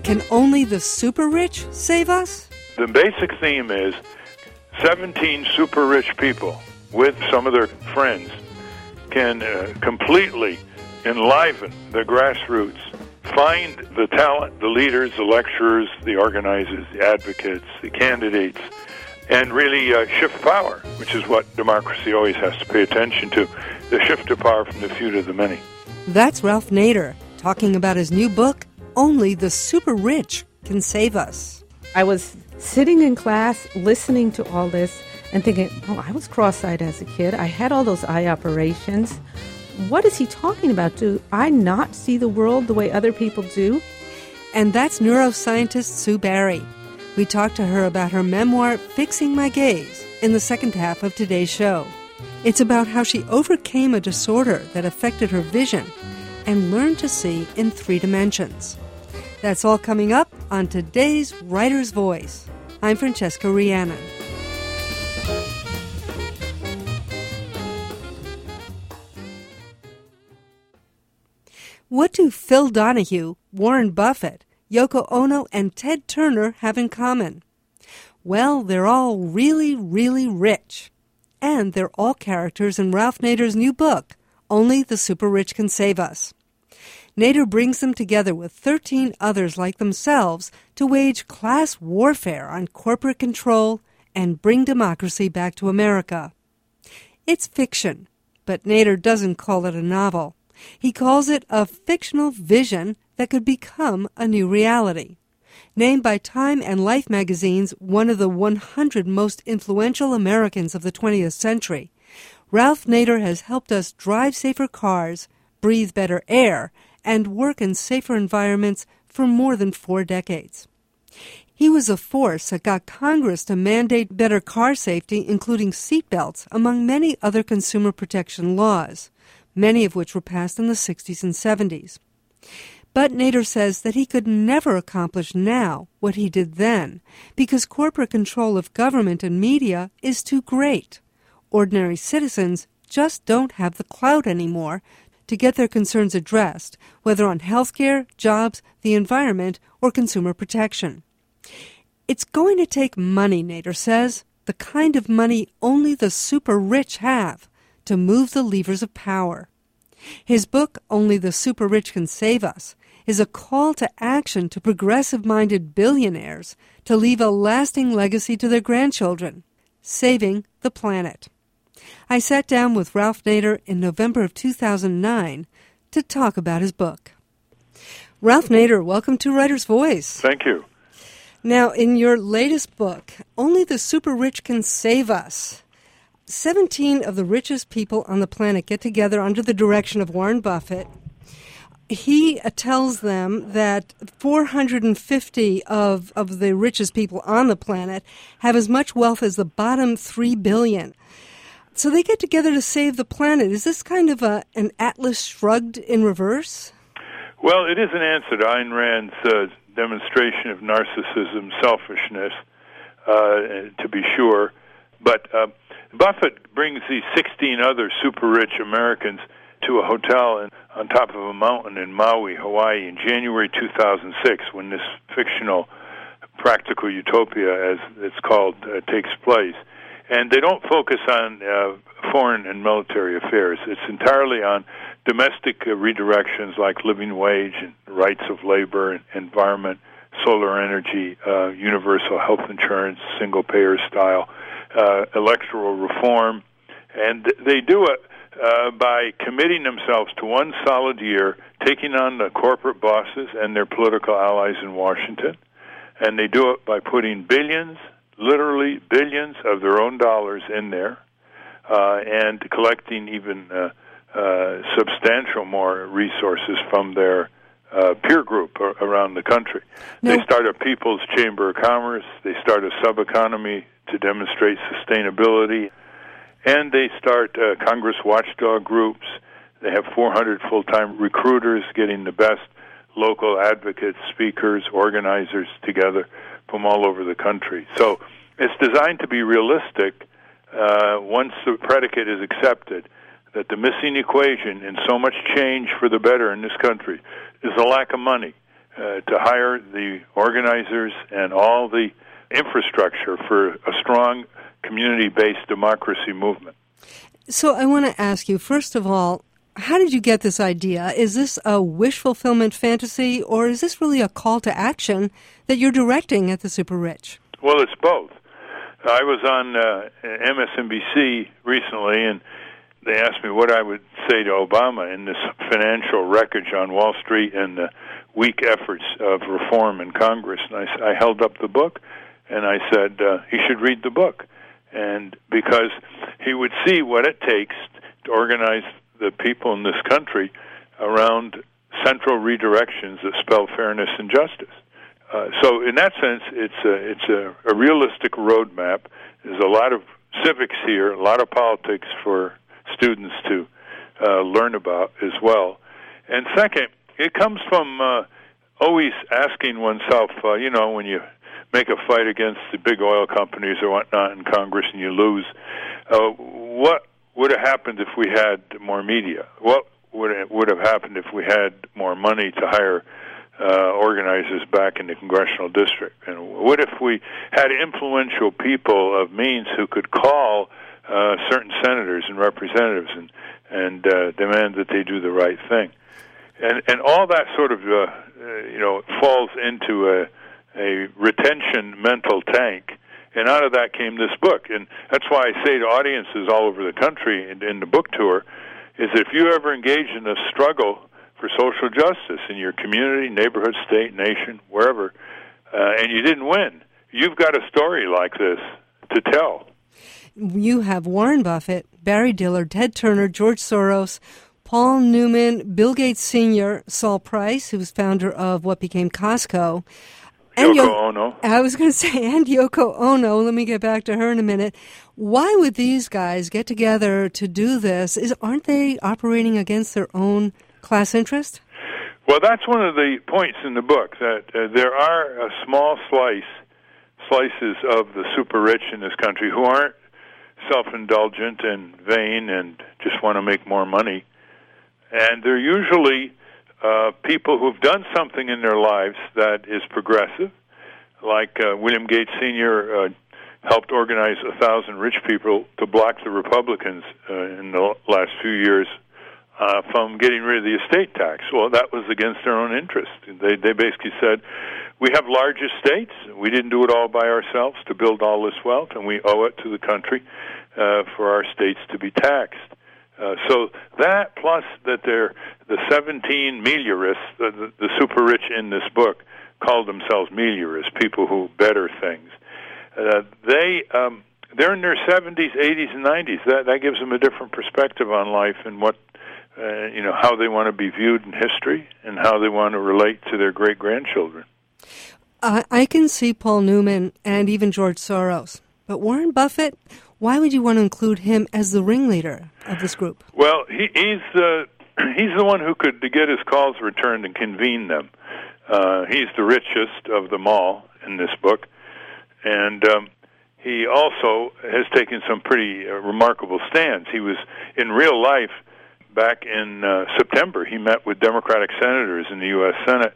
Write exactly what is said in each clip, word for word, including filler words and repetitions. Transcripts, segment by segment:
Can only the super rich save us? The basic theme is seventeen super rich people with some of their friends can uh, completely enliven the grassroots, find the talent, the leaders, the lecturers, the organizers, the advocates, the candidates, and really uh, shift power, which is what democracy always has to pay attention to, the shift of power from the few to the many. That's Ralph Nader talking about his new book, Only the Super Rich Can Save Us. I was sitting in class listening to all this and thinking, oh, I was cross-eyed as a kid. I had all those eye operations. What is he talking about? Do I not see the world the way other people do? And that's neuroscientist Sue Barry. We talked to her about her memoir, Fixing My Gaze, in the second half of today's show. It's about how she overcame a disorder that affected her vision and learned to see in three dimensions. That's all coming up on today's Writer's Voice. I'm Francesca Rhiannon. What do Phil Donahue, Warren Buffett, Yoko Ono, and Ted Turner have in common? Well, they're all really, really rich. And they're all characters in Ralph Nader's new book, Only the Super Rich Can Save Us. Nader brings them together with thirteen others like themselves to wage class warfare on corporate control and bring democracy back to America. It's fiction, but Nader doesn't call it a novel. He calls it a fictional vision that could become a new reality. Named by Time and Life magazines one of the one hundred most influential Americans of the twentieth century, Ralph Nader has helped us drive safer cars, breathe better air, and work in safer environments for more than four decades. He was a force that got Congress to mandate better car safety, including seatbelts, among many other consumer protection laws, many of which were passed in the sixties and seventies. But Nader says that he could never accomplish now what he did then because corporate control of government and media is too great. Ordinary citizens just don't have the clout anymore to get their concerns addressed, whether on healthcare, jobs, the environment, or consumer protection. It's going to take money, Nader says, the kind of money only the super rich have, to move the levers of power. His book, Only the Super Rich Can Save Us, is a call to action to progressive-minded billionaires to leave a lasting legacy to their grandchildren, saving the planet. I sat down with Ralph Nader in November of two thousand nine to talk about his book. Ralph Nader, welcome to Writer's Voice. Thank you. Now, in your latest book, Only the Super Rich Can Save Us, seventeen of the richest people on the planet get together under the direction of Warren Buffett. He uh, tells them that four hundred fifty of, of the richest people on the planet have as much wealth as the bottom three billion. So they get together to save the planet. Is this kind of a, an Atlas Shrugged in reverse? Well, it is an answer to Ayn Rand's uh, demonstration of narcissism, selfishness, uh, to be sure. But uh, Buffett brings these sixteen other super-rich Americans to a hotel in, on top of a mountain in Maui, Hawaii, in January two thousand six, when this fictional practical utopia, as it's called, uh, takes place. And they don't focus on uh, foreign and military affairs. It's entirely on domestic uh, redirections like living wage and rights of labor and environment, solar energy, uh, universal health insurance, single-payer style, uh, electoral reform. And they do it uh, by committing themselves to one solid year, taking on the corporate bosses and their political allies in Washington. And they do it by putting billions, literally billions of their own dollars in there, uh, and collecting even uh, uh, substantial more resources from their uh, peer group ar- around the country. No. They start a People's Chamber of Commerce, they start a sub-economy to demonstrate sustainability, and they start uh, Congress watchdog groups. They have four hundred full-time recruiters getting the best local advocates, speakers, organizers together from all over the country. So it's designed to be realistic uh, once the predicate is accepted that the missing equation in so much change for the better in this country is a lack of money. uh, to hire the organizers and all the infrastructure for a strong community-based democracy movement. So I want to ask you, first of all, how did you get this idea? Is this a wish fulfillment fantasy, or is this really a call to action that you're directing at the super rich? Well, it's both. I was on uh, M S N B C recently, and they asked me what I would say to Obama in this financial wreckage on Wall Street and the weak efforts of reform in Congress. And I, I held up the book, and I said uh, he should read the book, and because he would see what it takes to organize the people in this country around central redirections that spell fairness and justice. Uh, so in that sense, it's a, it's a, a realistic roadmap. There's a lot of civics here, a lot of politics for students to uh, learn about as well. And second, it comes from uh, always asking oneself, uh, you know, when you make a fight against the big oil companies or whatnot in Congress and you lose, uh, what would have happened if we had more media? What would it, would have happened if we had more money to hire uh, organizers back in the congressional district? And what if we had influential people of means who could call uh, certain senators and representatives and, and uh, demand that they do the right thing? And and all that sort of, uh, uh, you know, falls into a, a retention mental tank. And out of that came this book. And that's why I say to audiences all over the country in, in the book tour, is if you ever engage in a struggle for social justice in your community, neighborhood, state, nation, wherever, uh, and you didn't win, you've got a story like this to tell. You have Warren Buffett, Barry Dillard, Ted Turner, George Soros, Paul Newman, Bill Gates Senior, Saul Price, who was founder of what became Costco. And Yoko Yo- Ono. I was going to say, and Yoko Ono. Let me get back to her in a minute. Why would these guys get together to do this? Is aren't they operating against their own class interest? Well, that's one of the points in the book, that uh, there are a small slice, slices of the super rich in this country who aren't self-indulgent and vain and just want to make more money. And they're usually uh, people who've done something in their lives that is progressive, like uh, William Gates Senior uh, helped organize a thousand rich people to block the Republicans uh, in the last few years uh, from getting rid of the estate tax. Well, that was against their own interest. They, they basically said, we have large estates. We didn't do it all by ourselves to build all this wealth, and we owe it to the country uh, for our states to be taxed. Uh, so that, plus that they're the seventeen meliorists, the, the, the super rich in this book, called themselves meliorists, people who better things. Uh, they um, they're in their seventies, eighties, and nineties. That that gives them a different perspective on life and what uh, you know how they want to be viewed in history and how they want to relate to their great grandchildren. Uh, I can see Paul Newman and even George Soros, but Warren Buffett. Why would you want to include him as the ringleader of this group? Well, he, he's the he's the one who could get his calls returned and convene them. Uh, he's the richest of them all in this book, and um, he also has taken some pretty uh, remarkable stands. He was in real life back in uh, September. He met with Democratic senators in the U S Senate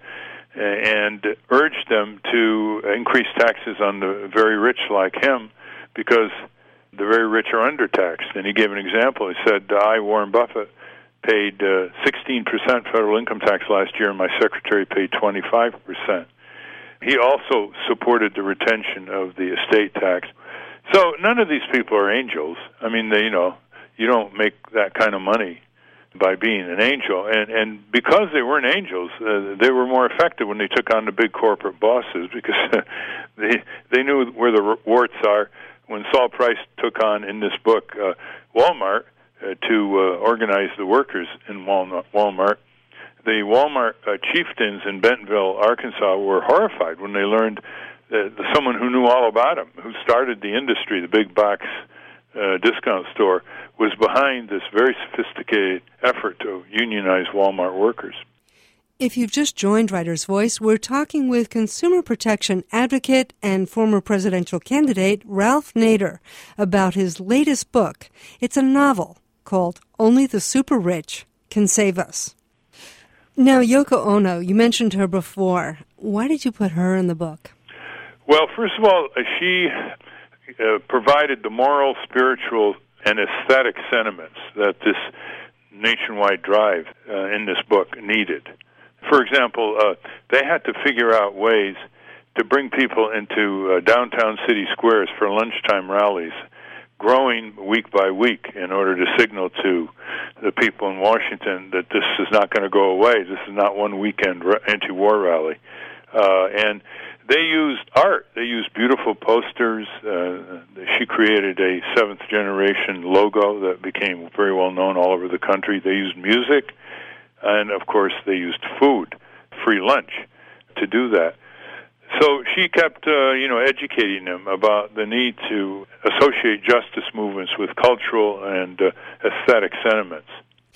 and urged them to increase taxes on the very rich like him because the very rich are undertaxed. And he gave an example. He said, I, Warren Buffett, paid uh, sixteen percent federal income tax last year, and my secretary paid twenty-five percent. He also supported the retention of the estate tax. So none of these people are angels. I mean, they, you know, you don't make that kind of money by being an angel. And, and because they weren't angels, uh, they were more effective when they took on the big corporate bosses because they they knew where the warts are. When Saul Price took on, in this book, uh, Walmart uh, to uh, organize the workers in Walmart, the Walmart uh, chieftains in Bentonville, Arkansas, were horrified when they learned that someone who knew all about him, who started the industry, the big box uh, discount store, was behind this very sophisticated effort to unionize Walmart workers. If you've just joined Writer's Voice, we're talking with consumer protection advocate and former presidential candidate Ralph Nader about his latest book. It's a novel called Only the Super Rich Can Save Us. Now, Yoko Ono, you mentioned her before. Why did you put her in the book? Well, first of all, uh, she uh, provided the moral, spiritual, and aesthetic sentiments that this nationwide drive uh, in this book needed. For example, uh, they had to figure out ways to bring people into uh, downtown city squares for lunchtime rallies, growing week by week in order to signal to the people in Washington that this is not going to go away. This is not one weekend anti-war rally. Uh, and they used art. They used beautiful posters. Uh, she created a seventh-generation logo that became very well known all over the country. They used music, and, of course, they used food, free lunch, to do that. So she kept, uh, you know, educating them about the need to associate justice movements with cultural and uh, aesthetic sentiments.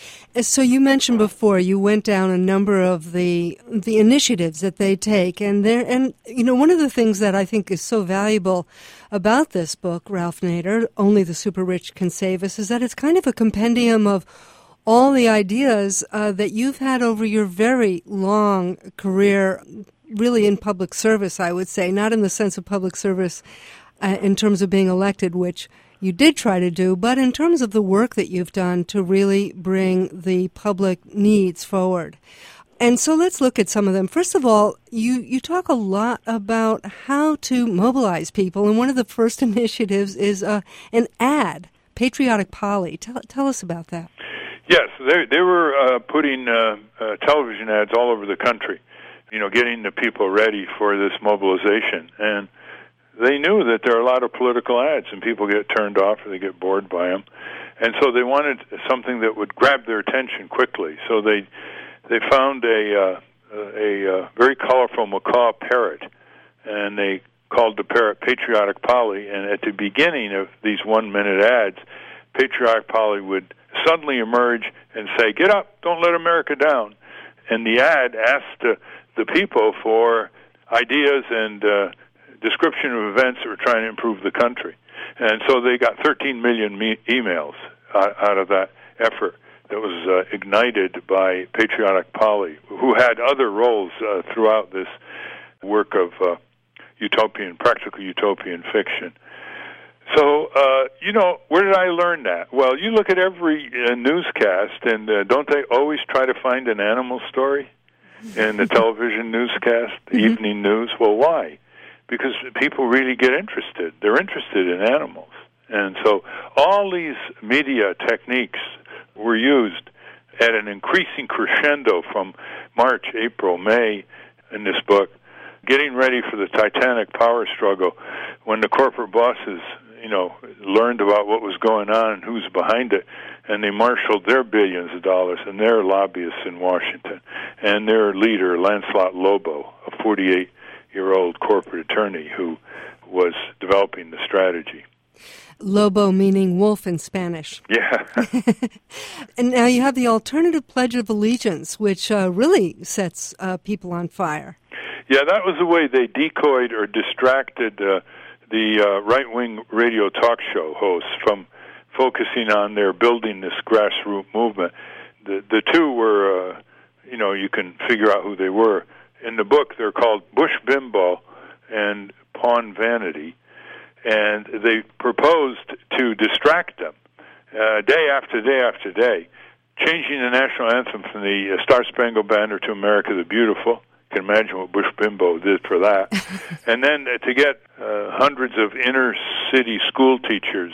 So you mentioned before you went down a number of the the initiatives that they take, and there, and you know, one of the things that I think is so valuable about this book, Ralph Nader, Only the Super Rich Can Save Us, is that it's kind of a compendium of all the ideas uh, that you've had over your very long career, really in public service, I would say, not in the sense of public service uh, in terms of being elected, which you did try to do, but in terms of the work that you've done to really bring the public needs forward. And so let's look at some of them. First of all, you, you talk a lot about how to mobilize people, and one of the first initiatives is uh, an ad, Patriotic Polly. Tell, tell us about that. Yes, they, they were uh, putting uh, uh, television ads all over the country, you know, getting the people ready for this mobilization. And they knew that there are a lot of political ads, and people get turned off or they get bored by them. And so they wanted something that would grab their attention quickly. So they they found a, uh, a, a very colorful macaw parrot, and they called the parrot Patriotic Polly. And at the beginning of these one-minute ads, Patriotic Polly would suddenly emerge and say, "Get up, don't let America down." And the ad asked uh, the people for ideas and uh, description of events that were trying to improve the country. And so they got thirteen million me- emails out, out of that effort that was uh, ignited by Patriotic Polly, who had other roles uh, throughout this work of uh, utopian, practical utopian fiction. So, uh, you know, where did I learn that? Well, you look at every uh, newscast, and uh, don't they always try to find an animal story in the television newscast, the mm-hmm. evening news? Well, why? Because people really get interested. They're interested in animals. And so all these media techniques were used at an increasing crescendo from March, April, May in this book, getting ready for the titanic power struggle when the corporate bosses, you know, learned about what was going on and who's behind it, and they marshaled their billions of dollars and their lobbyists in Washington and their leader, Lancelot Lobo, a forty-eight-year-old corporate attorney who was developing the strategy. Lobo meaning wolf in Spanish. Yeah. And now you have the alternative Pledge of Allegiance, which uh, really sets uh, people on fire. Yeah, that was the way they decoyed or distracted uh, the uh, right-wing radio talk show hosts from focusing on their building this grassroots movement. The the two were, uh, you know, you can figure out who they were. In the book, they're called Bush Bimbo and Pawn Vanity, and they proposed to distract them uh, day after day after day, changing the national anthem from the uh, Star Spangled Banner to America the Beautiful. You can imagine what Bush Bimbo did for that. And then uh, to get uh, hundreds of inner-city school teachers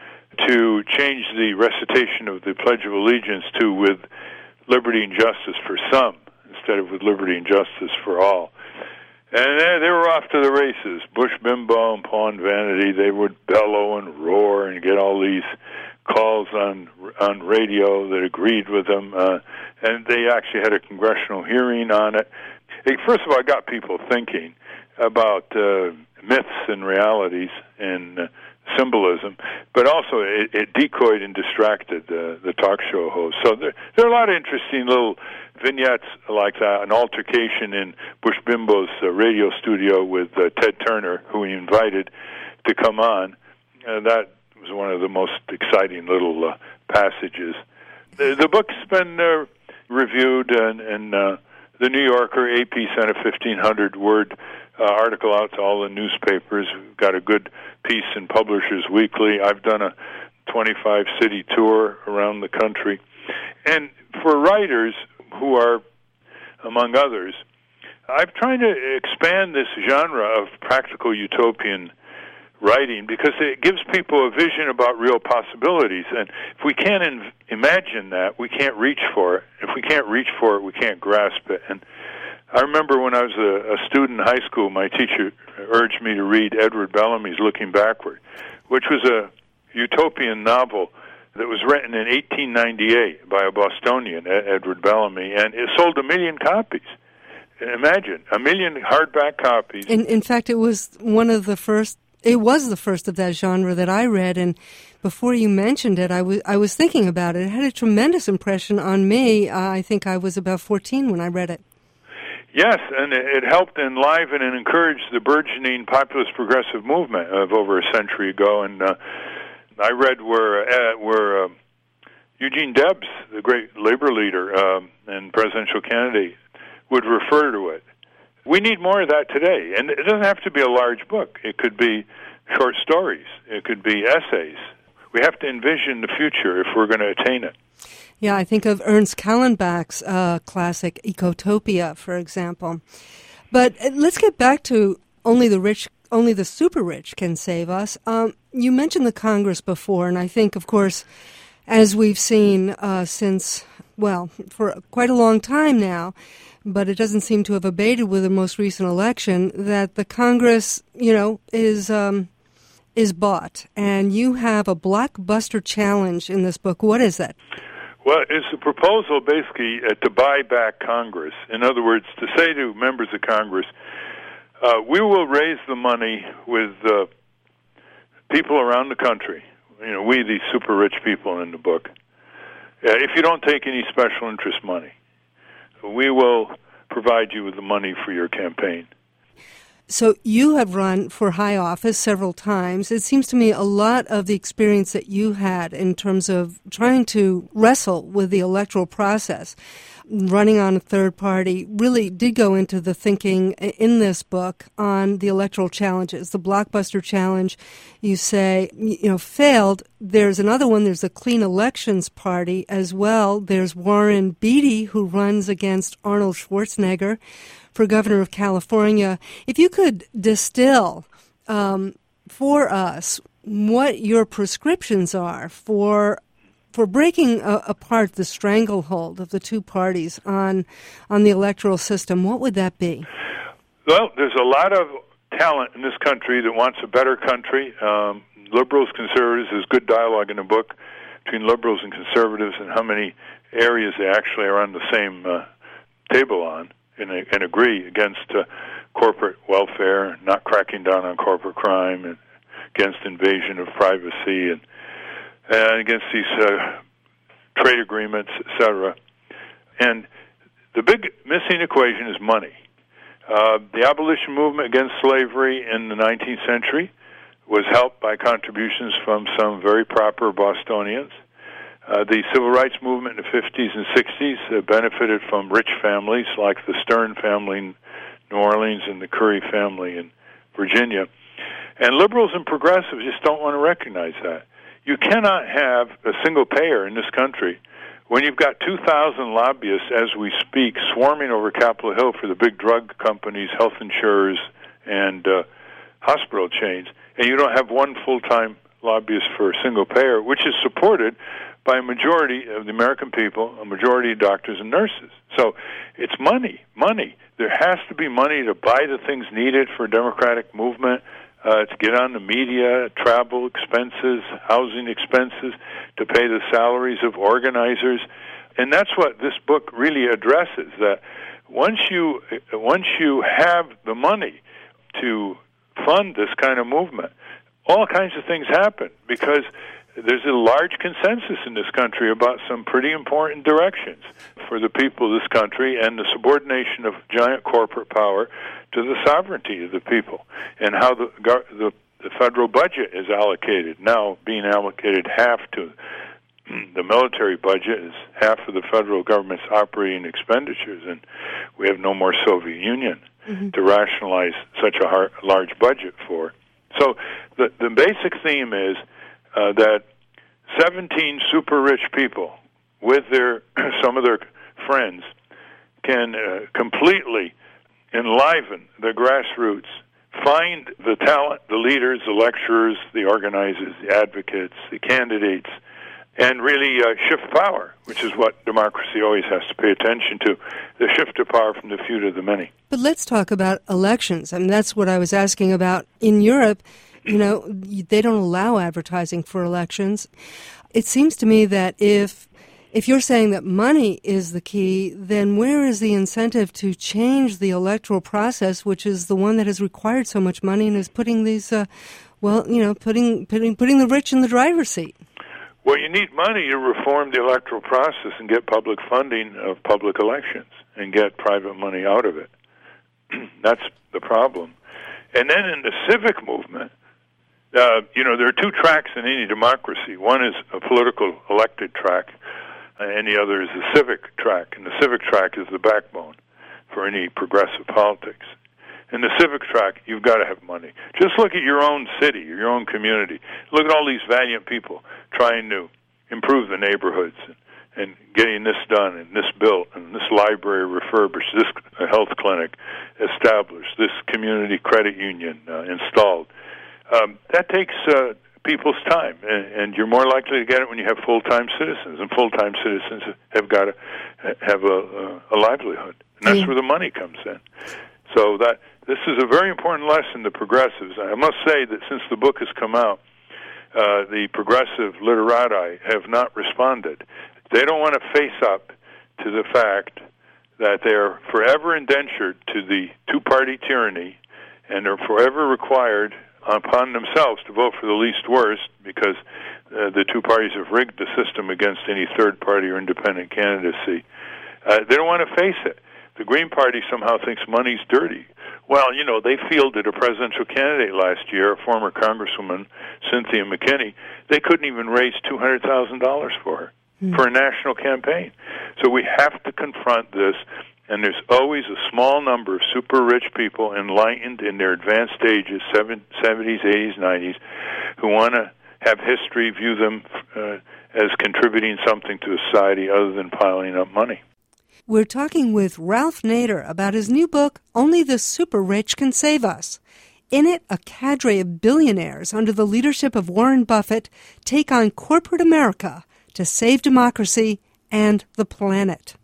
to change the recitation of the Pledge of Allegiance to with liberty and justice for some instead of with liberty and justice for all. And they, they were off to the races. Bush Bimbo and Pawn Vanity, they would bellow and roar and get all these calls on on radio that agreed with them. Uh, and they actually had a congressional hearing on it. It, first of all, it got people thinking about uh, myths and realities and uh, symbolism, but also it, it decoyed and distracted uh, the talk show hosts. So there, there are a lot of interesting little vignettes like that, an altercation in Bush Bimbo's uh, radio studio with uh, Ted Turner, who he invited to come on. Uh, that was one of the most exciting little uh, passages. The, the book's been uh, reviewed, and, and uh, the New Yorker, A P sent a fifteen hundred word uh, article out to all the newspapers. We've got a good piece in Publishers Weekly. I've done a twenty-five city tour around the country. And for writers who are, among others, I'm trying to expand this genre of practical utopian writing because it gives people a vision about real possibilities. And if we can't in- imagine that, we can't reach for it. If we can't reach for it, we can't grasp it. And I remember when I was a, a student in high school, my teacher urged me to read Edward Bellamy's Looking Backward, which was a utopian novel that was written in eighteen ninety-eight by a Bostonian, Edward Bellamy, and it sold a million copies. Imagine, a million hardback copies. In, in fact, it was one of the first, it was the first of that genre that I read, and before you mentioned it, I was I was thinking about it. It had a tremendous impression on me. Uh, I think I was about fourteen when I read it. Yes, and it helped enliven and encourage the burgeoning populist progressive movement of over a century ago, and uh, I read where uh, where uh, Eugene Debs, the great labor leader um, and presidential candidate, would refer to it. We need more of that today, and it doesn't have to be a large book. It could be short stories. It could be essays. We have to envision the future if we're going to attain it. Yeah, I think of Ernst Kallenbach's uh, classic Ecotopia, for example. But uh, let's get back to only the rich, only the super rich can save us. Um, you mentioned the Congress before, and I think, of course, as we've seen uh, since, well, for quite a long time now, but it doesn't seem to have abated with the most recent election, that the Congress, you know, is um, is bought. And you have a blockbuster challenge in this book. What is that? Well, it's a proposal basically uh, to buy back Congress. In other words, to say to members of Congress, uh, we will raise the money with uh, people around the country, you know, we, these super rich people in the book, uh, if you don't take any special interest money, we will provide you with the money for your campaign. So you have run for high office several times. It seems to me a lot of the experience that you had in terms of trying to wrestle with the electoral process, running on a third party, really did go into the thinking in this book on the electoral challenges. The blockbuster challenge, you say, you know, failed. There's another one. There's the Clean Elections Party as well. There's Warren Beatty, who runs against Arnold Schwarzenegger for governor of California. If you could distill um, for us what your prescriptions are for for breaking uh, apart the stranglehold of the two parties on on the electoral system, what would that be? Well, there's a lot of talent in this country that wants a better country. Um, liberals, conservatives, there's good dialogue in the book between liberals and conservatives and how many areas they actually are on the same uh, table on. And, and agree against uh, corporate welfare, not cracking down on corporate crime, and against invasion of privacy, and, and against these uh, trade agreements, et cetera. And the big missing equation is money. Uh, the abolition movement against slavery in the nineteenth century was helped by contributions from some very proper Bostonians. Uh, the civil rights movement in the fifties and sixties uh, benefited from rich families like the Stern family in New Orleans and the Curry family in Virginia. And liberals and progressives just don't want to recognize that. You cannot have a single payer in this country when you've got two thousand lobbyists, as we speak, swarming over Capitol Hill for the big drug companies, health insurers, and uh, hospital chains, and you don't have one full-time lobbyist for a single payer, which is supported by a majority of the American people, a majority of doctors and nurses. So it's money, money. There has to be money to buy the things needed for a democratic movement, uh, to get on the media, travel expenses, housing expenses, to pay the salaries of organizers. And that's what this book really addresses, that once you, once you have the money to fund this kind of movement, all kinds of things happen, because there's a large consensus in this country about some pretty important directions for the people of this country and the subordination of giant corporate power to the sovereignty of the people, and how the, the, the federal budget is allocated, now being allocated half to The military budget is half of the federal government's operating expenditures, and we have no more Soviet Union mm-hmm. to rationalize such a hard, large budget for. So the, the basic theme is uh, that seventeen super rich people with their some of their friends can uh, completely enliven the grassroots, find the talent, the leaders, the lecturers, the organizers, the advocates, the candidates, and really uh, shift power, which is what democracy always has to pay attention to, the shift of power from the few to the many. But let's talk about elections. I mean, that's what I was asking about. In Europe, you know, they don't allow advertising for elections. It seems to me that if if you're saying that money is the key, then where is the incentive to change the electoral process, which is the one that has required so much money and is putting these, uh, well, you know, putting putting putting the rich in the driver's seat? Well, you need money to reform the electoral process and get public funding of public elections and get private money out of it. That's the problem. And then in the civic movement, uh, you know, there are two tracks in any democracy. One is a political elected track, and the other is the civic track. And the civic track is the backbone for any progressive politics. In the civic track, you've got to have money. Just look at your own city, your own community. Look at all these valiant people trying to improve the neighborhoods and, and getting this done and this built and this library refurbished, this health clinic established, this community credit union uh, installed. Um, that takes uh, people's time, and, and you're more likely to get it when you have full-time citizens, and full-time citizens have got to have a, a livelihood. And that's mm. where the money comes in. So that this is a very important lesson to progressives. I must say that since the book has come out, uh, the progressive literati have not responded. They don't want to face up to the fact that they are forever indentured to the two-party tyranny and are forever required upon themselves to vote for the least worst because uh, the two parties have rigged the system against any third party or independent candidacy. Uh, they don't want to face it. The Green Party somehow thinks money's dirty. Well, you know, they fielded a presidential candidate last year, a former Congresswoman, Cynthia McKinney. They couldn't even raise two hundred thousand dollars for her, mm. for a national campaign. So we have to confront this, and there's always a small number of super-rich people enlightened in their advanced ages, seventies, eighties, nineties, who want to have history, view them uh, as contributing something to society other than piling up money. We're talking with Ralph Nader about his new book, Only the Super Rich Can Save Us. In it, a cadre of billionaires under the leadership of Warren Buffett take on corporate America to save democracy and the planet.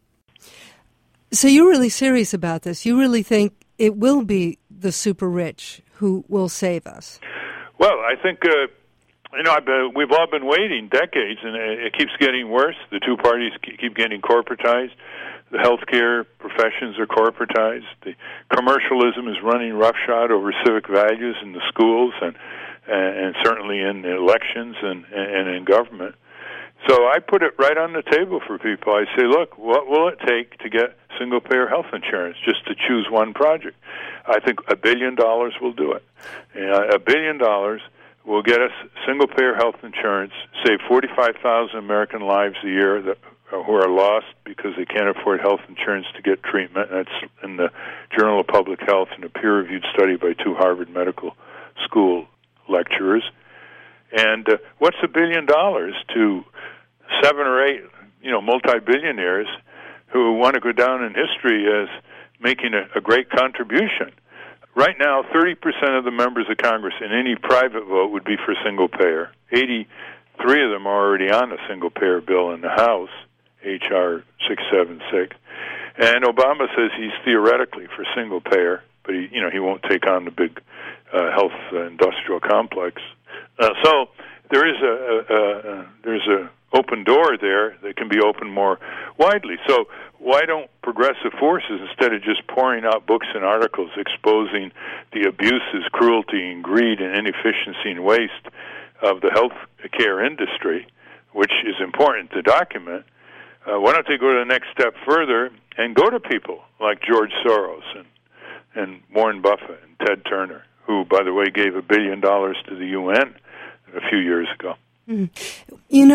So you're really serious about this. You really think it will be the super rich who will save us? Well, I think... Uh You know, I've been, we've all been waiting decades, and it keeps getting worse. The two parties keep getting corporatized. The healthcare professions are corporatized. The commercialism is running roughshod over civic values in the schools and and certainly in elections and, and in government. So I put it right on the table for people. I say, look, what will it take to get single-payer health insurance, just to choose one project? I think a billion dollars will do it. And a billion dollars will get us single-payer health insurance, save forty-five thousand American lives a year that, who are lost because they can't afford health insurance to get treatment. That's in the Journal of Public Health in a peer-reviewed study by two Harvard Medical School lecturers. And uh, what's a billion dollars to seven or eight, you know, multi-billionaires who want to go down in history as making a, a great contribution? Right now, thirty percent of the members of Congress in any private vote would be for single-payer. eighty-three of them are already on a single-payer bill in the House, H R six seventy-six. And Obama says he's theoretically for single-payer, but he, you know, he won't take on the big uh, health uh, industrial complex. Uh, so there is a, a, a there's a open door there that can be opened more widely. So why don't progressive forces, instead of just pouring out books and articles exposing the abuses, cruelty, and greed and inefficiency and waste of the health care industry, which is important to document, uh, why don't they go to the next step further and go to people like George Soros and, and Warren Buffett and Ted Turner, who, by the way, gave a billion dollars to the U N a few years ago. Mm. You know,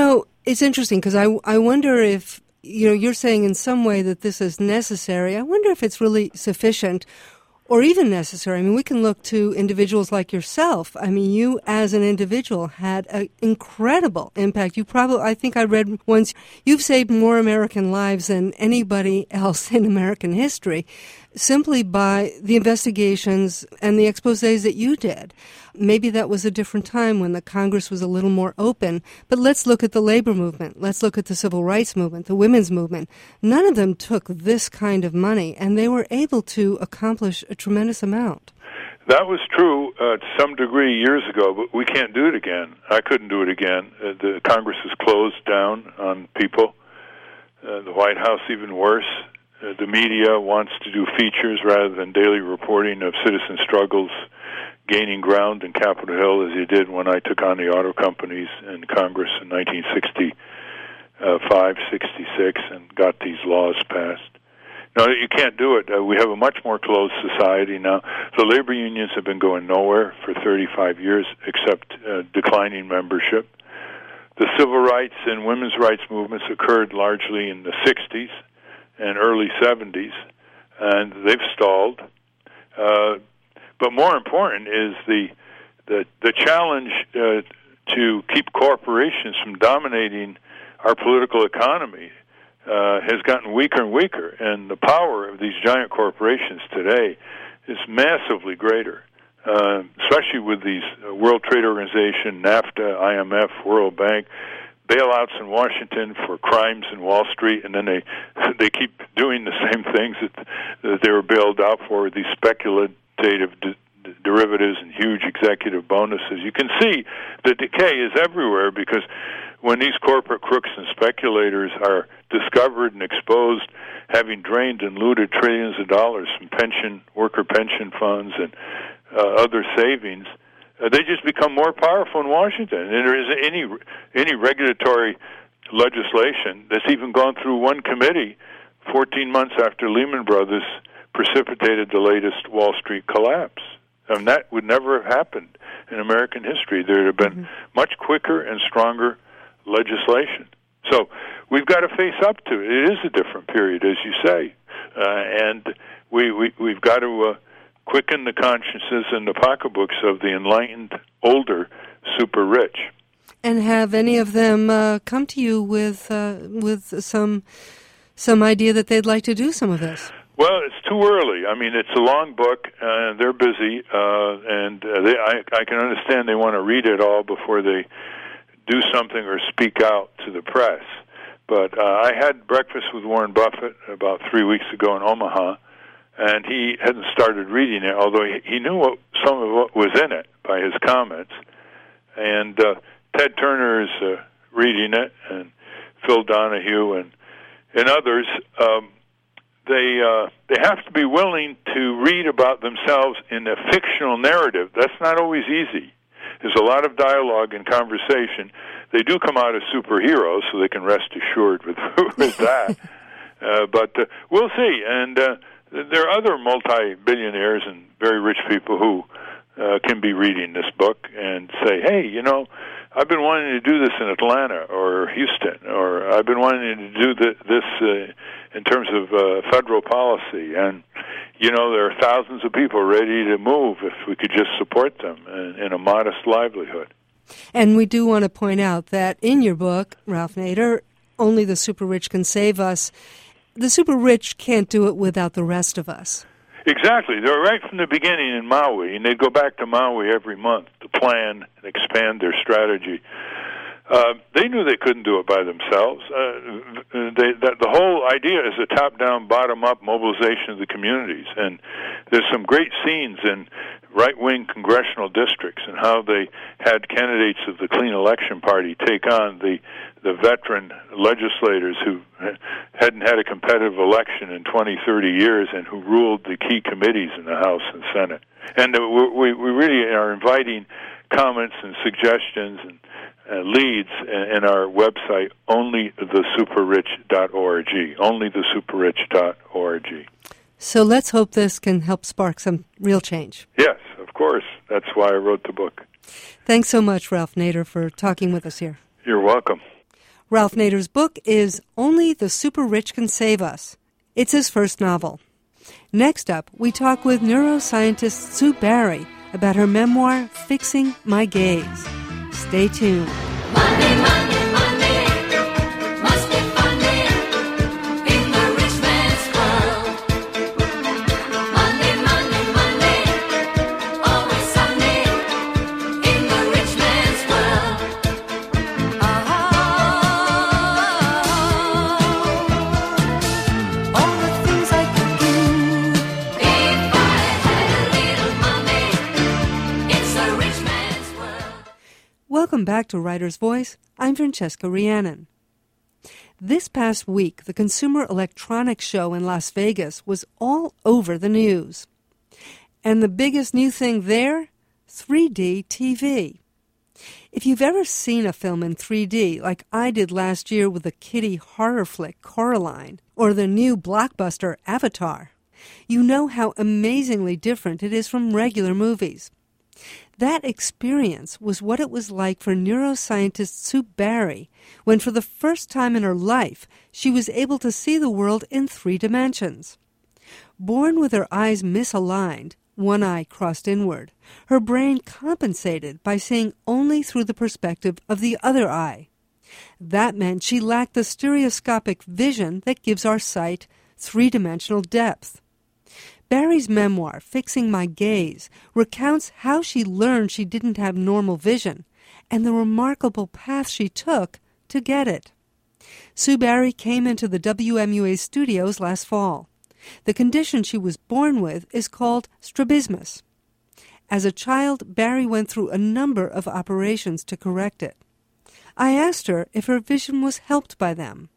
It's interesting because I, I wonder if, you know, you're saying in some way that this is necessary. I wonder if it's really sufficient or even necessary. I mean, we can look to individuals like yourself. I mean, you as an individual had an incredible impact. You probably, I think I read once, you've saved more American lives than anybody else in American history simply by the investigations and the exposés that you did. Maybe that was a different time when the Congress was a little more open. But let's look at the labor movement. Let's look at the civil rights movement, the women's movement. None of them took this kind of money, and they were able to accomplish a tremendous amount. That was true uh, to some degree years ago, but we can't do it again. I couldn't do it again. Uh, the Congress is closed down on people. Uh, the White House even worse. Uh, the media wants to do features rather than daily reporting of citizen struggles gaining ground in Capitol Hill, as you did when I took on the auto companies in Congress in nineteen sixty-five, sixty-six, and got these laws passed. No, you can't do it. Uh, we have a much more closed society now. The labor unions have been going nowhere for thirty-five years, except uh, declining membership. The civil rights and women's rights movements occurred largely in the sixties and early seventies, and they've stalled. Uh, but more important is the the, the challenge uh, to keep corporations from dominating our political economy uh, has gotten weaker and weaker, and the power of these giant corporations today is massively greater, uh, especially with these uh, World Trade Organization, NAFTA, I M F, World Bank, bailouts in Washington for crimes in Wall Street, and then they they keep doing the same things that, that they were bailed out for with these speculative de- derivatives and huge executive bonuses. You can see the decay is everywhere because when these corporate crooks and speculators are discovered and exposed, having drained and looted trillions of dollars from pension, worker pension funds and uh, other savings, Uh, they just become more powerful in Washington. And there isn't any any regulatory legislation that's even gone through one committee fourteen months after Lehman Brothers precipitated the latest Wall Street collapse. And that would never have happened in American history. There would have been mm-hmm. much quicker and stronger legislation. So we've got to face up to it. It is a different period, as you say. Uh, and we, we, we've got to... Uh, quicken the consciences and the pocketbooks of the enlightened, older, super rich. And have any of them uh, come to you with uh, with some some idea that they'd like to do some of this? Well, it's too early. I mean, it's a long book, and uh, they're busy, uh, and uh, they, I, I can understand they want to read it all before they do something or speak out to the press. But uh, I had breakfast with Warren Buffett about three weeks ago in Omaha, and he hadn't started reading it, although he, he knew what, some of what was in it by his comments. And uh, Ted Turner is uh, reading it, and Phil Donahue and and others. Um, they uh, they have to be willing to read about themselves in a fictional narrative. That's not always easy. There's a lot of dialogue and conversation. They do come out as superheroes, so they can rest assured with, with that. Uh, but uh, we'll see. And uh, there are other multi-billionaires and very rich people who uh, can be reading this book and say, hey, you know, I've been wanting to do this in Atlanta or Houston, or I've been wanting to do this uh, in terms of uh, federal policy. And, you know, there are thousands of people ready to move if we could just support them in, in a modest livelihood. And we do want to point out that in your book, Ralph Nader, Only the Super Rich Can Save Us, the super rich can't do it without the rest of us. Exactly. They're right from the beginning in Maui, and they'd go back to Maui every month to plan and expand their strategy. Uh, they knew they couldn't do it by themselves. Uh, they, that, the whole idea is a top-down, bottom-up mobilization of the communities, and there's some great scenes in right-wing congressional districts and how they had candidates of the Clean Election Party take on the the veteran legislators who hadn't had a competitive election in twenty, thirty years and who ruled the key committees in the House and Senate. And uh, we, we really are inviting comments and suggestions and uh, leads in, in our website, only the super rich dot org, only the super rich dot org. So let's hope this can help spark some real change. Yes, of course. That's why I wrote the book. Thanks so much, Ralph Nader, for talking with us here. You're welcome. Ralph Nader's book is Only the Super Rich Can Save Us. It's his first novel. Next up, we talk with neuroscientist Sue Barry about her memoir, Fixing My Gaze. Stay tuned. Monday, Monday, Monday, must be Monday in the rich man's world. Monday, Monday, Monday, always Sunday in the rich man's world. Ah, all the things I could do if I had a little money. It's the rich man's world. Welcome back to Writer's Voice. I'm Francesca Rhiannon. This past week, the Consumer Electronics Show in Las Vegas was all over the news. And the biggest new thing there? three D T V. If you've ever seen a film in three D, like I did last year with the kiddie horror flick Coraline, or the new blockbuster Avatar, you know how amazingly different it is from regular movies. That experience was what it was like for neuroscientist Sue Barry when for the first time in her life she was able to see the world in three dimensions. Born with her eyes misaligned, one eye crossed inward, her brain compensated by seeing only through the perspective of the other eye. That meant she lacked the stereoscopic vision that gives our sight three-dimensional depth. Barry's memoir, Fixing My Gaze, recounts how she learned she didn't have normal vision and the remarkable path she took to get it. Sue Barry came into the W M U A studios last fall. The condition she was born with is called strabismus. As a child, Barry went through a number of operations to correct it. I asked her if her vision was helped by them.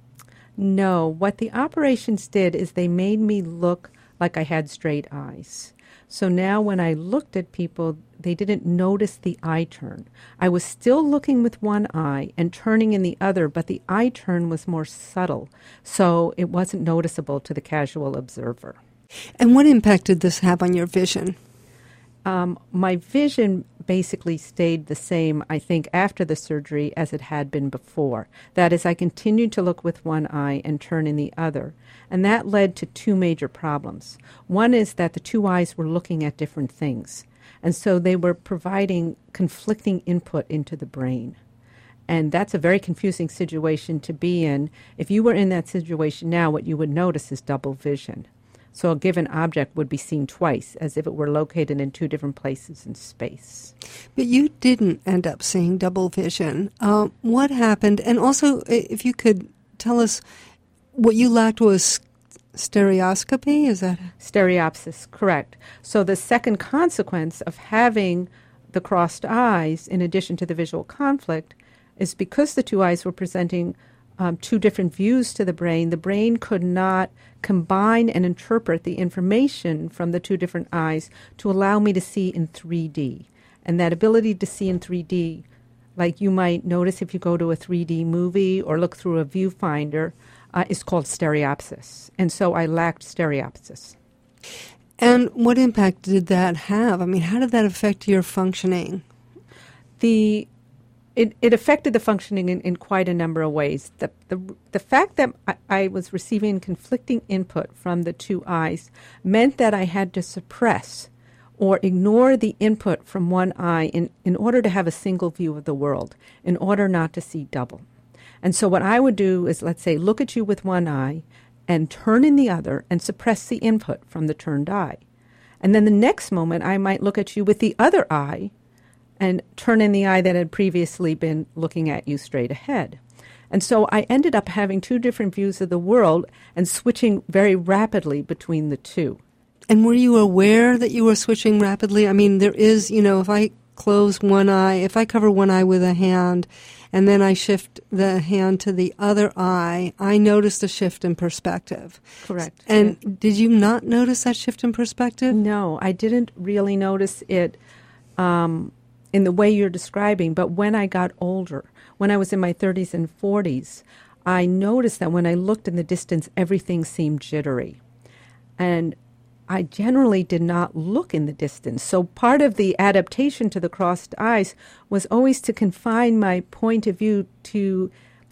No, what the operations did is they made me look like I had straight eyes. So now when I looked at people, they didn't notice the eye turn. I was still looking with one eye and turning in the other, but the eye turn was more subtle, so it wasn't noticeable to the casual observer. And what impact did this have on your vision? Um, my vision basically stayed the same, I think, after the surgery as it had been before. That is, I continued to look with one eye and turn in the other. And that led to two major problems. One is that the two eyes were looking at different things. And so they were providing conflicting input into the brain. And that's a very confusing situation to be in. If you were in that situation now, what you would notice is double vision. So a given object would be seen twice, as if it were located in two different places in space. But you didn't end up seeing double vision. Uh, what happened? And also, if you could tell us, what you lacked was stereoscopy? Is that stereopsis? Correct. So the second consequence of having the crossed eyes, in addition to the visual conflict, is because the two eyes were presenting Um, two different views to the brain, the brain could not combine and interpret the information from the two different eyes to allow me to see in three D. And that ability to see in three D, like you might notice if you go to a three D movie or look through a viewfinder, uh, is called stereopsis. And so I lacked stereopsis. And what impact did that have? I mean, how did that affect your functioning? The It, it affected the functioning in, in quite a number of ways. The, the, the fact that I, I was receiving conflicting input from the two eyes meant that I had to suppress or ignore the input from one eye in, in order to have a single view of the world, in order not to see double. And so what I would do is, let's say, look at you with one eye and turn in the other and suppress the input from the turned eye. And then the next moment I might look at you with the other eye and turn in the eye that had previously been looking at you straight ahead. And so I ended up having two different views of the world and switching very rapidly between the two. And were you aware that you were switching rapidly? I mean, there is, you know, if I close one eye, if I cover one eye with a hand and then I shift the hand to the other eye, I noticed a shift in perspective. Correct. And yeah. Did you not notice that shift in perspective? No, I didn't really notice it um, in the way you're describing, but when I got older, when I was in my thirties and forties, I noticed that when I looked in the distance, everything seemed jittery. And I generally did not look in the distance. So part of the adaptation to the crossed eyes was always to confine my point of view to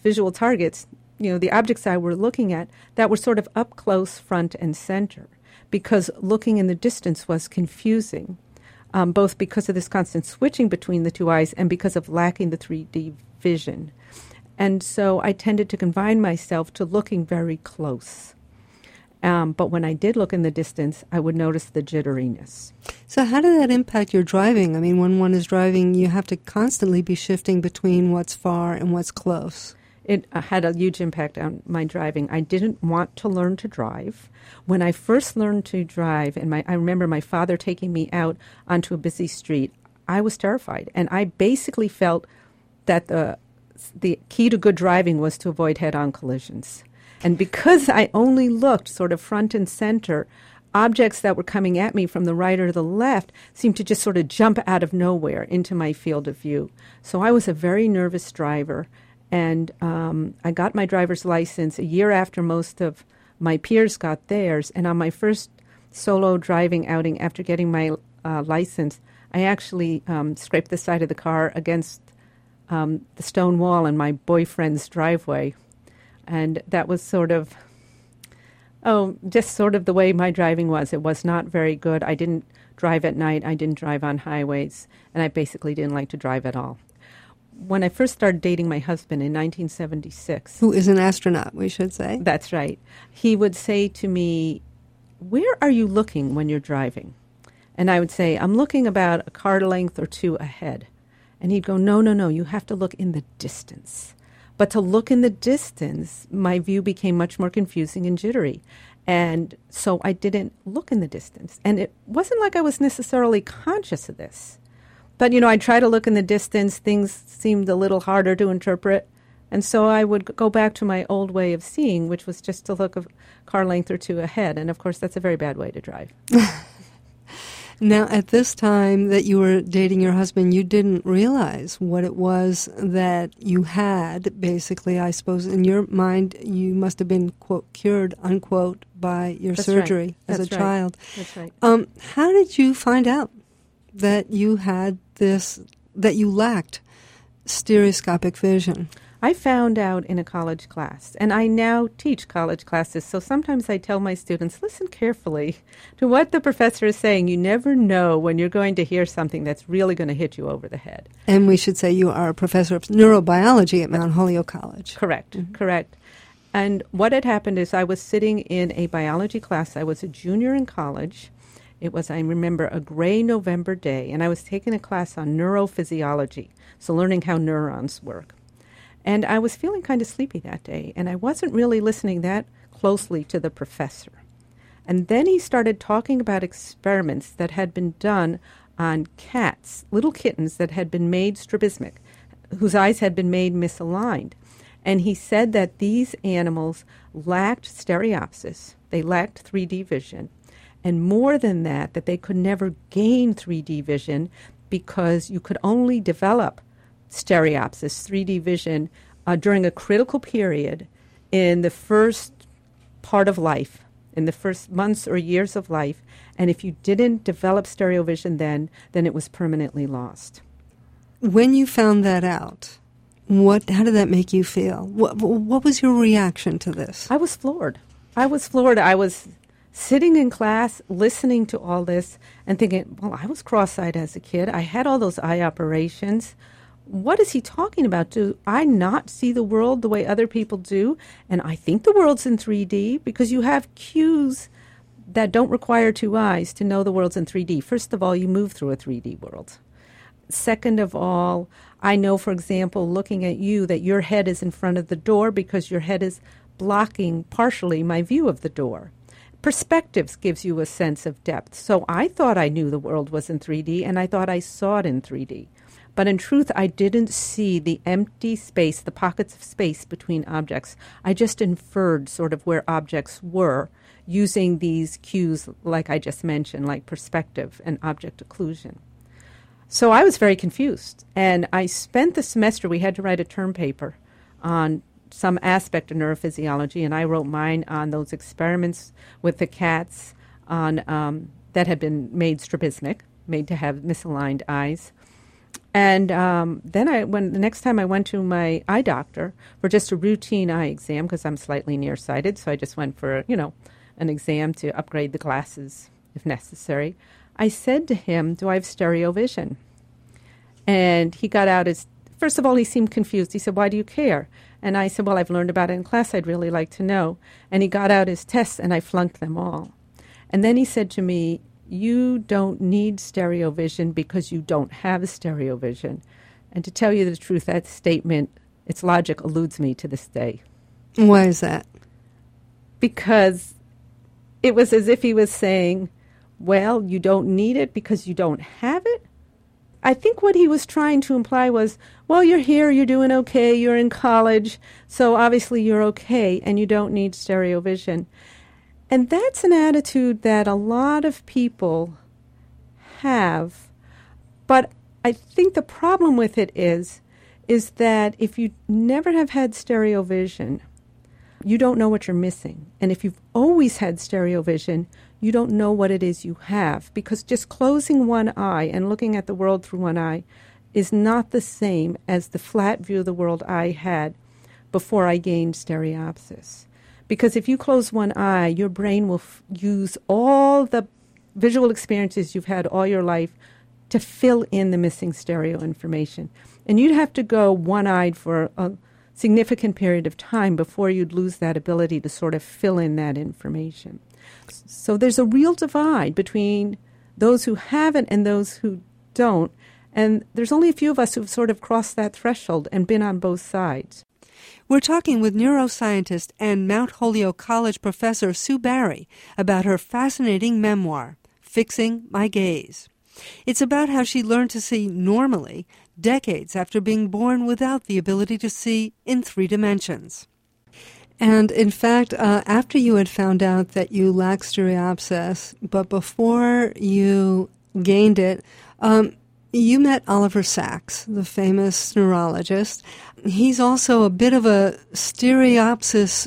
visual targets, you know, the objects I were looking at that were sort of up close, front and center, because looking in the distance was confusing, um, both because of this constant switching between the two eyes and because of lacking the three D vision. And so I tended to confine myself to looking very close. Um, but when I did look in the distance, I would notice the jitteriness. So how did that impact your driving? I mean, when one is driving, you have to constantly be shifting between what's far and what's close. It uh, had a huge impact on my driving. I didn't want to learn to drive. When I first learned to drive, and my, I remember my father taking me out onto a busy street, I was terrified. And I basically felt that the the key to good driving was to avoid head-on collisions. And because I only looked sort of front and center, objects that were coming at me from the right or the left seemed to just sort of jump out of nowhere into my field of view. So I was a very nervous driver, and um, I got my driver's license a year after most of my peers got theirs. And on my first solo driving outing after getting my uh, license, I actually um, scraped the side of the car against um, the stone wall in my boyfriend's driveway. And that was sort of, oh, just sort of the way my driving was. It was not very good. I didn't drive at night. I didn't drive on highways. And I basically didn't like to drive at all. When I first started dating my husband in nineteen seventy-six. Who is an astronaut, we should say. That's right. He would say to me, "Where are you looking when you're driving?" And I would say, "I'm looking about a car length or two ahead." And he'd go, "No, no, no, you have to look in the distance." But to look in the distance, my view became much more confusing and jittery. And so I didn't look in the distance. And it wasn't like I was necessarily conscious of this. But, you know, I'd try to look in the distance. Things seemed a little harder to interpret. And so I would go back to my old way of seeing, which was just to look a car length or two ahead. And, of course, that's a very bad way to drive. Now, at this time that you were dating your husband, you didn't realize what it was that you had. Basically, I suppose, in your mind, you must have been, quote, cured, unquote, by your That's surgery right. as That's a right. child. That's right. Um, how did you find out that you had this, that you lacked stereoscopic vision? I found out in a college class, and I now teach college classes, so sometimes I tell my students, listen carefully to what the professor is saying. You never know when you're going to hear something that's really going to hit you over the head. And we should say you are a professor of neurobiology at Mount Holyoke College. Correct, Mm-hmm. correct. And what had happened is I was sitting in a biology class. I was a junior in college. It was, I remember, a gray November day, and I was taking a class on neurophysiology, so learning how neurons work. And I was feeling kind of sleepy that day, and I wasn't really listening that closely to the professor. And then he started talking about experiments that had been done on cats, little kittens that had been made strabismic, whose eyes had been made misaligned. And he said that these animals lacked stereopsis, they lacked three D vision, and more than that, that they could never gain three D vision because you could only develop stereopsis, three D vision, uh, during a critical period in the first part of life, in the first months or years of life. And if you didn't develop stereo vision then, then it was permanently lost. When you found that out, what? How did that make you feel? What, what was your reaction to this? I was floored. I was floored. I was sitting in class, listening to all this and thinking, well, I was cross-eyed as a kid. I had all those eye operations. What is he talking about? Do I not see the world the way other people do? And I think the world's in three D because you have cues that don't require two eyes to know the world's in three D. First of all, you move through a three D world. Second of all, I know, for example, looking at you, that your head is in front of the door because your head is blocking partially my view of the door. Perspectives gives you a sense of depth. So I thought I knew the world was in three D, and I thought I saw it in three D. But in truth, I didn't see the empty space, the pockets of space between objects. I just inferred sort of where objects were using these cues like I just mentioned, like perspective and object occlusion. So I was very confused. And I spent the semester, we had to write a term paper on some aspect of neurophysiology, and I wrote mine on those experiments with the cats on um, that had been made strabismic, made to have misaligned eyes. And um, then I, when the next time I went to my eye doctor for just a routine eye exam, because I'm slightly nearsighted, so I just went for, you know, an exam to upgrade the glasses if necessary. I said to him, do I have stereo vision? And he got out his, first of all, he seemed confused. He said, why do you care? And I said, well, I've learned about it in class. I'd really like to know. And he got out his tests, and I flunked them all. And then he said to me, you don't need stereo vision because you don't have stereo vision. And to tell you the truth, that statement, its logic eludes me to this day. Why is that? Because it was as if he was saying, well, you don't need it because you don't have it. I think what he was trying to imply was, well, you're here, you're doing okay, you're in college, so obviously you're okay and you don't need stereo vision. And that's an attitude that a lot of people have. But I think the problem with it is, is that if you never have had stereo vision, you don't know what you're missing. And if you've always had stereo vision, you don't know what it is you have. Because just closing one eye and looking at the world through one eye is not the same as the flat view of the world I had before I gained stereopsis. Because if you close one eye, your brain will f- use all the visual experiences you've had all your life to fill in the missing stereo information. And you'd have to go one-eyed for a significant period of time before you'd lose that ability to sort of fill in that information. So there's a real divide between those who have it and those who don't. And there's only a few of us who've sort of crossed that threshold and been on both sides. We're talking with neuroscientist and Mount Holyoke College professor Sue Barry about her fascinating memoir, Fixing My Gaze. It's about how she learned to see normally decades after being born without the ability to see in three dimensions. And in fact, uh, after you had found out that you lacked stereopsis, but before you gained it, um, you met Oliver Sacks, the famous neurologist. He's also a bit of a stereopsis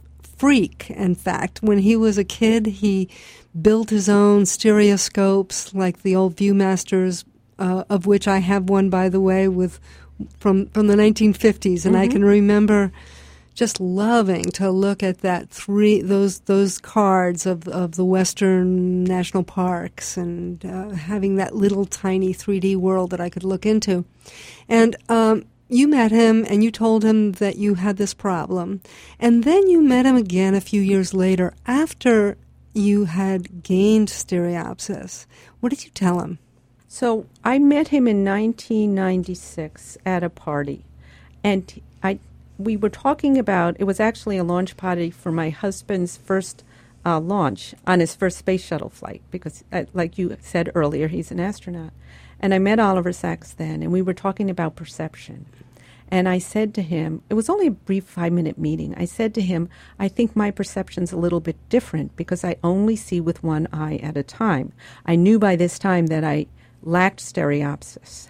freak, in fact. When he was a kid, he built his own stereoscopes, like the old Viewmasters, uh, of which I have one, by the way, with from, from the nineteen fifties. And mm-hmm. I can remember just loving to look at that three those those cards of, of the Western national parks and uh, having that little tiny three D world that I could look into. And um, you met him and you told him that you had this problem. And then you met him again a few years later after you had gained stereopsis. What did you tell him? So I met him in nineteen ninety-six at a party. And I we were talking about, it was actually a launch party for my husband's first uh, launch on his first space shuttle flight, because uh, like you said earlier, he's an astronaut. And I met Oliver Sacks then, and we were talking about perception. And I said to him, it was only a brief five-minute meeting, I said to him, I think my perception's a little bit different because I only see with one eye at a time. I knew by this time that I lacked stereopsis.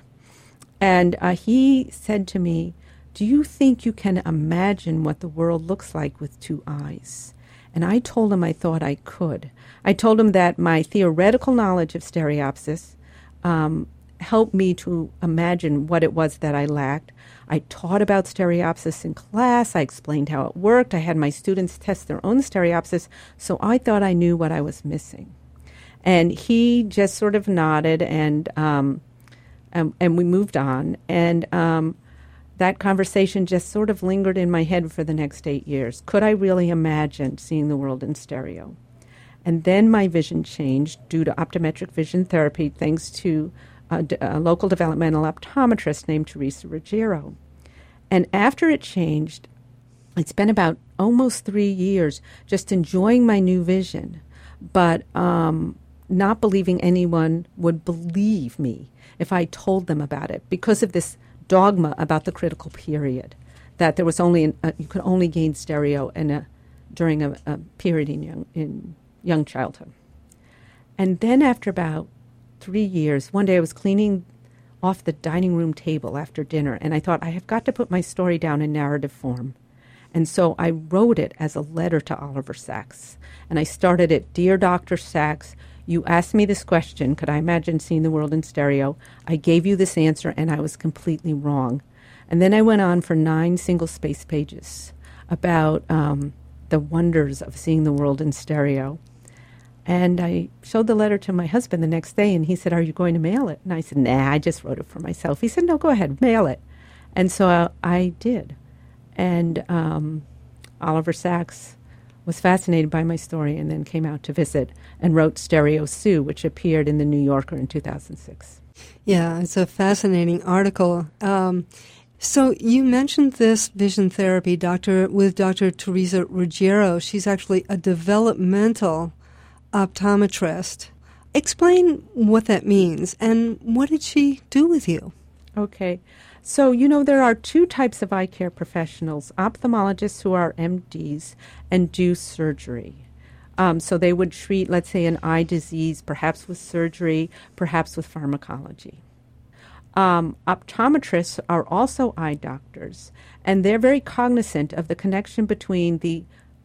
And uh, he said to me, do you think you can imagine what the world looks like with two eyes? And I told him I thought I could. I told him that my theoretical knowledge of stereopsis um, helped me to imagine what it was that I lacked. I taught about stereopsis in class. I explained how it worked. I had my students test their own stereopsis, so I thought I knew what I was missing. And he just sort of nodded, and um, and, and we moved on. And um, that conversation just sort of lingered in my head for the next eight years. Could I really imagine seeing the world in stereo? And then my vision changed due to optometric vision therapy, thanks to a, a local developmental optometrist named Teresa Ruggiero. And after it changed, I spent about almost three years just enjoying my new vision, but um, not believing anyone would believe me if I told them about it because of this dogma about the critical period, that there was only an, uh, you could only gain stereo in a, during a, a period in young in young childhood. And then after about three years, one day I was cleaning off the dining room table after dinner, and I thought, I have got to put my story down in narrative form. And so I wrote it as a letter to Oliver Sacks. And I started it, Dear Doctor Sacks, You asked me this question, could I imagine seeing the world in stereo? I gave you this answer, and I was completely wrong. And then I went on for nine single-space pages about um, the wonders of seeing the world in stereo. And I showed the letter to my husband the next day, and he said, are you going to mail it? And I said, nah, I just wrote it for myself. He said, no, go ahead, mail it. And so I, I did. And um, Oliver Sacks was fascinated by my story and then came out to visit and wrote Stereo Sue, which appeared in the New Yorker in two thousand six. Yeah, it's a fascinating article. Um, so you mentioned this vision therapy doctor with Doctor Teresa Ruggiero. She's actually a developmental optometrist. Explain what that means and what did she do with you? Okay. So, you know, there are two types of eye care professionals, ophthalmologists who are M Ds and do surgery. Um, so they would treat, let's say, an eye disease, perhaps with surgery, perhaps with pharmacology. Um, optometrists are also eye doctors, and they're very cognizant of the connection between the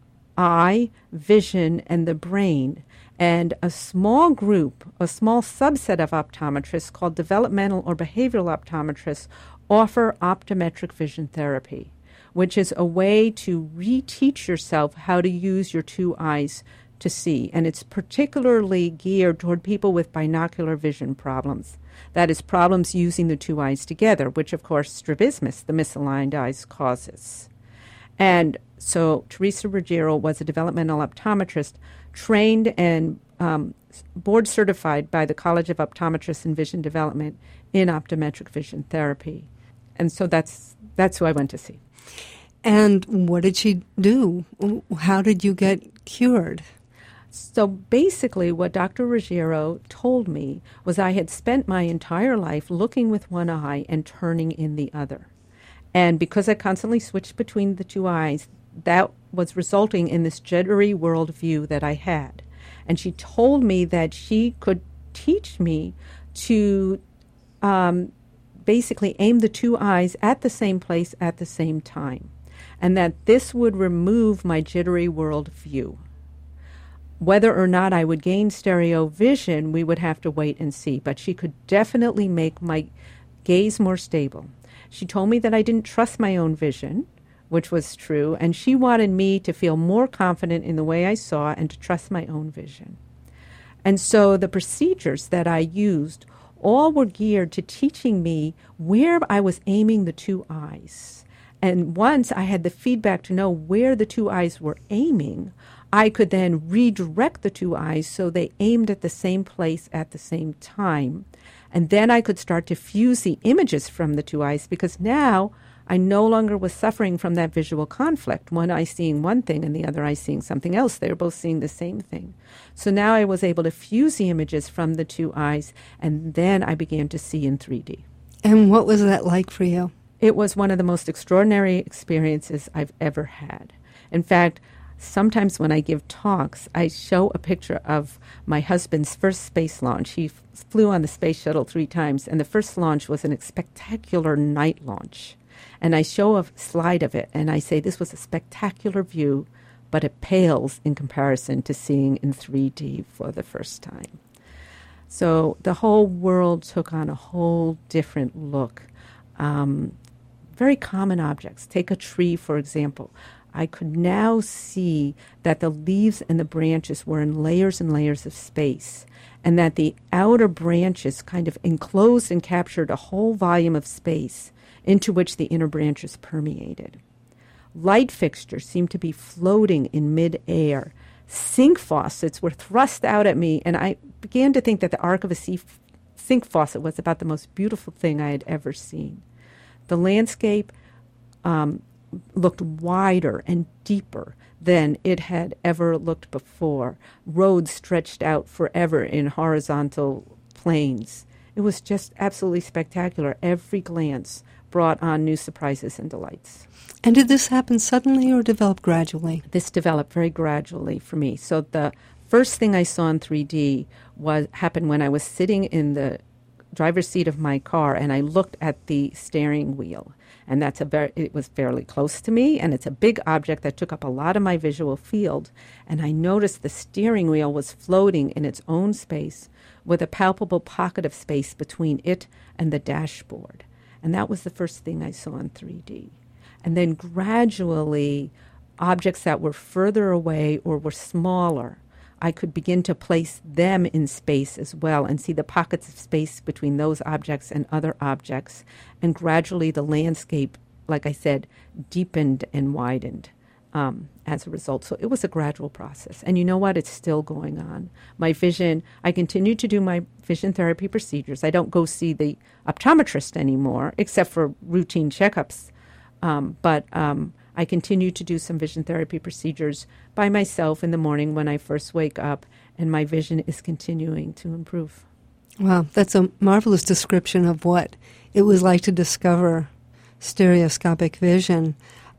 eye, vision, and the brain. And a small group, a small subset of optometrists called developmental or behavioral optometrists offer optometric vision therapy, which is a way to reteach yourself how to use your two eyes to see. And it's particularly geared toward people with binocular vision problems. That is, problems using the two eyes together, which, of course, strabismus, the misaligned eyes, causes. And so Teresa Ruggiero was a developmental optometrist trained and um, board certified by the College of Optometrists and Vision Development in optometric vision therapy. And so that's that's who I went to see. And what did she do? How did you get cured? So basically what Doctor Ruggiero told me was I had spent my entire life looking with one eye and turning in the other. And because I constantly switched between the two eyes, that was resulting in this jittery worldview that I had. And she told me that she could teach me to um, basically aim the two eyes at the same place at the same time, and that this would remove my jittery worldview. Whether or not I would gain stereo vision, we would have to wait and see, but she could definitely make my gaze more stable. She told me that I didn't trust my own vision, which was true, and she wanted me to feel more confident in the way I saw and to trust my own vision. And so the procedures that I used all were geared to teaching me where I was aiming the two eyes. And once I had the feedback to know where the two eyes were aiming, I could then redirect the two eyes so they aimed at the same place at the same time. And then I could start to fuse the images from the two eyes, because now I no longer was suffering from that visual conflict, one eye seeing one thing and the other eye seeing something else. They were both seeing the same thing. So now I was able to fuse the images from the two eyes, and then I began to see in three D. And what was that like for you? It was one of the most extraordinary experiences I've ever had. In fact, sometimes when I give talks, I show a picture of my husband's first space launch. He f- flew on the space shuttle three times, and the first launch was a spectacular night launch. And I show a slide of it, and I say this was a spectacular view, but it pales in comparison to seeing in three D for the first time. So the whole world took on a whole different look. Um, very common objects. Take a tree, for example. I could now see that the leaves and the branches were in layers and layers of space, and that the outer branches kind of enclosed and captured a whole volume of space into which the inner branches permeated. Light fixtures seemed to be floating in mid-air. Sink faucets were thrust out at me, and I began to think that the arc of a sea f- sink faucet was about the most beautiful thing I had ever seen. The landscape um, looked wider and deeper than it had ever looked before. Roads stretched out forever in horizontal planes. It was just absolutely spectacular. Every glance brought on new surprises and delights. And did this happen suddenly or develop gradually? This developed very gradually for me. So the first thing I saw in three D was happened when I was sitting in the driver's seat of my car and I looked at the steering wheel. And that's a very, it was fairly close to me, and it's a big object that took up a lot of my visual field. And I noticed the steering wheel was floating in its own space with a palpable pocket of space between it and the dashboard. And that was the first thing I saw in three D. And then gradually, objects that were further away or were smaller, I could begin to place them in space as well and see the pockets of space between those objects and other objects. And gradually the landscape, like I said, deepened and widened um, as a result. So it was a gradual process. And you know what? It's still going on. My vision, I continue to do my vision therapy procedures. I don't go see the optometrist anymore, except for routine checkups. Um, but um, I continue to do some vision therapy procedures by myself in the morning when I first wake up, and my vision is continuing to improve. Wow, that's a marvelous description of what it was like to discover stereoscopic vision.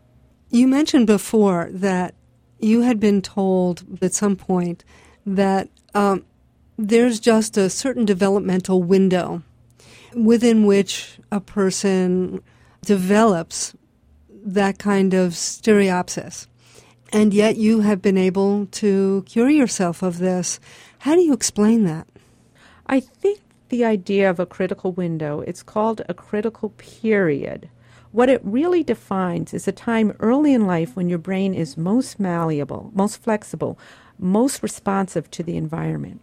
You mentioned before that you had been told at some point that um, there's just a certain developmental window within which a person develops that kind of stereopsis. And yet you have been able to cure yourself of this. How do you explain that? I think the idea of a critical window, it's called a critical period. What it really defines is a time early in life when your brain is most malleable, most flexible, most responsive to the environment.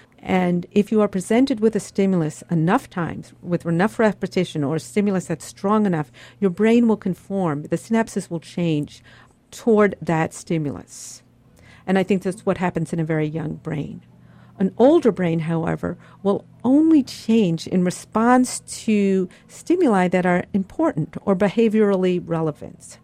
And if you are presented with a stimulus enough times, with enough repetition, or a stimulus that's strong enough, your brain will conform. The synapses will change toward that stimulus. And I think that's what happens in a very young brain. An older brain, however, will only change in response to stimuli that are important or behaviorally relevant.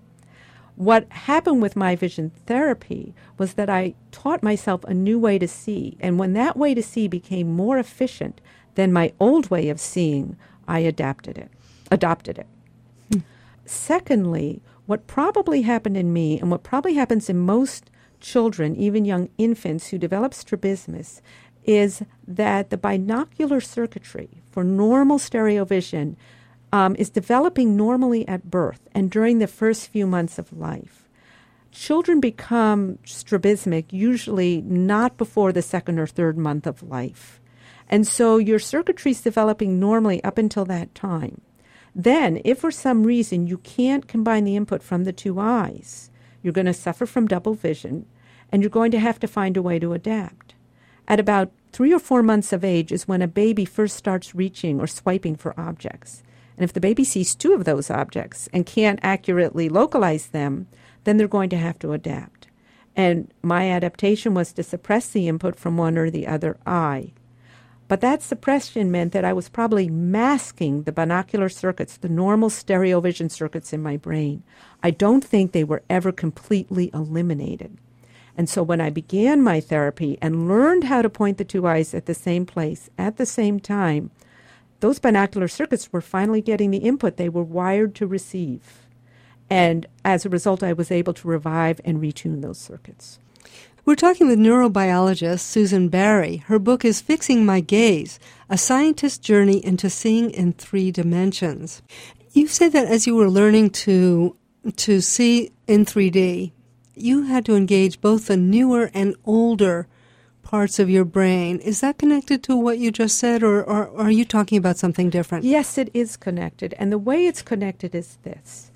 What happened with my vision therapy was that I taught myself a new way to see. And when that way to see became more efficient than my old way of seeing, I adapted it, adopted it. Hmm. Secondly, what probably happened in me, and what probably happens in most children, even young infants who develop strabismus, is that the binocular circuitry for normal stereo vision Um, is developing normally at birth and during the first few months of life. Children become strabismic usually not before the second or third month of life. And so your circuitry is developing normally up until that time. Then, if for some reason you can't combine the input from the two eyes, you're going to suffer from double vision, and you're going to have to find a way to adapt. At about three or four months of age is when a baby first starts reaching or swiping for objects. And if the baby sees two of those objects and can't accurately localize them, then they're going to have to adapt. And my adaptation was to suppress the input from one or the other eye. But that suppression meant that I was probably masking the binocular circuits, the normal stereo vision circuits in my brain. I don't think they were ever completely eliminated. And so when I began my therapy and learned how to point the two eyes at the same place at the same time, those binocular circuits were finally getting the input they were wired to receive. And as a result, I was able to revive and retune those circuits. We're talking with neurobiologist Susan Barry. Her book is Fixing My Gaze, A Scientist's Journey into Seeing in Three Dimensions. You said that as you were learning to to see in three D, you had to engage both the newer and older parts of your brain. Is that connected to what you just said, or, or, or are you talking about something different? Yes, it is connected. And the way it's connected is this.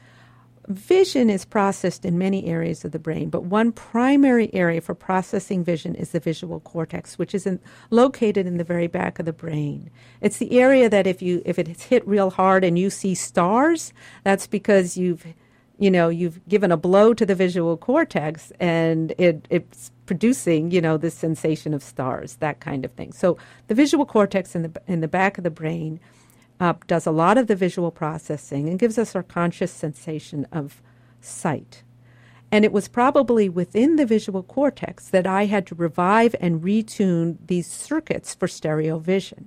Vision is processed in many areas of the brain, but one primary area for processing vision is the visual cortex, which is in, located in the very back of the brain. It's the area that if you if it's hit real hard and you see stars, that's because you've you know, you've given a blow to the visual cortex and it, it's producing, you know, this sensation of stars, that kind of thing. So the visual cortex in the in the back of the brain uh, does a lot of the visual processing and gives us our conscious sensation of sight. And it was probably within the visual cortex that I had to revive and retune these circuits for stereo vision.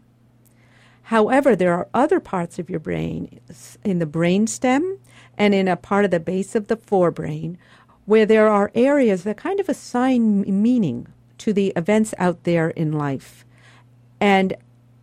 However, there are other parts of your brain, in the brainstem and in a part of the base of the forebrain, where there are areas that kind of assign meaning to the events out there in life. And